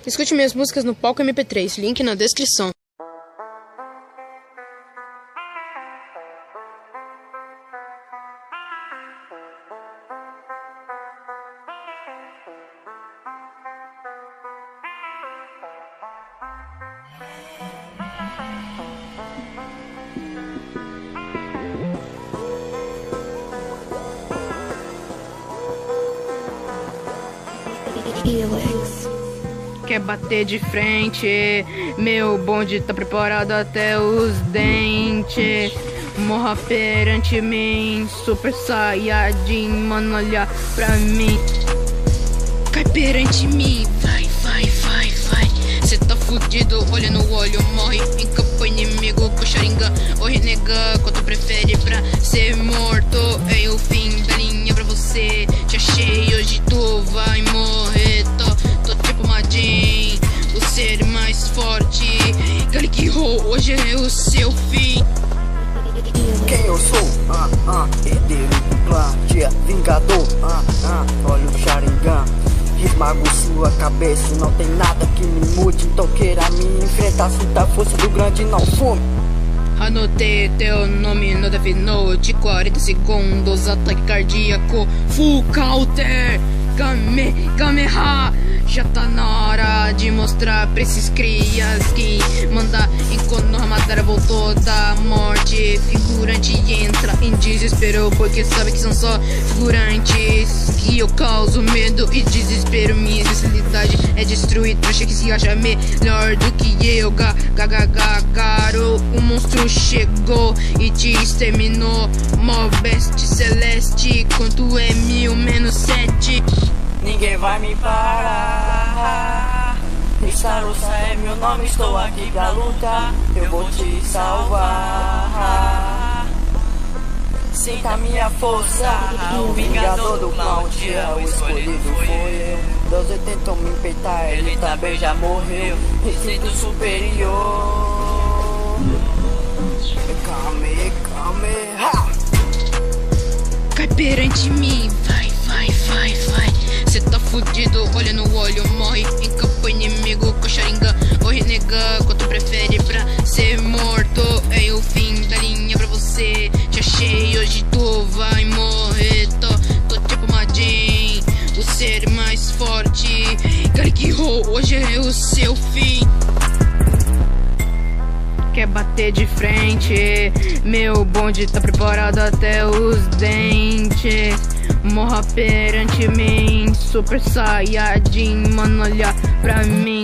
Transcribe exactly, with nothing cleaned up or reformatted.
Escute minhas músicas no Palco M P três, link na descrição. Quer bater de frente, meu bonde tá preparado até os dentes. Morra perante mim, Super Saiyajin, mano, olha pra mim. Cai perante mim, vai, vai, vai, vai. Cê tá fudido, olha no olho, morre em campo inimigo com Sharingan ou renega. Qual tu prefere pra ser morto? É o fim da linha pra você. Te achei, hoje tu vai morrer. Tô, tô tipo Majin, o ser mais forte. Garlic Roll, hoje é o seu fim. Quem eu sou? Ah, ah, herdeiro do clã, dia vingador. Ah, ah, olha o Sharingan, esmago sua cabeça. Não tem nada que me mude, então queira me enfrentar. Sinta a força do grande, não fume. Anotei teu nome no Death Note, quarenta segundos, ataque cardíaco, full counter, Kame, Kameha. Já tá na hora de mostrar pra esses crias que manda em Konoha Madara voltou da morte. Figurante entra em desespero porque sabe que são só figurantes. Que eu causo medo e desespero. Minha especialidade é destruir trouxa que se acha melhor do que eu. Gagagagaro, o monstro chegou e te exterminou. Mó best celeste, quanto é mil menos sete? Ninguém vai me parar. Isarusa é meu nome, estou aqui pra lutar. Eu vou te salvar. Sinta minha força, o vingador do mal. Um dia o escolhido foi eu. Deus tentou me peitar, ele também já morreu. Instinto superior. Kame, Kame, ha! Cai perante mim, vai, vai, vai, vai. Cê tá fudido, olha no olho, morre em campo inimigo com Sharingan ou renega. Qual tu prefere pra ser morto? É o fim da linha pra você. Te achei, hoje tu vai morrer. Tô, tô tipo Majin, o ser mais forte. Garlic Roll, hoje é o seu fim. Quer bater de frente, meu bonde tá preparado até os dentes. Morra perante mim, Super Saiyajin, mano, olha pra mim.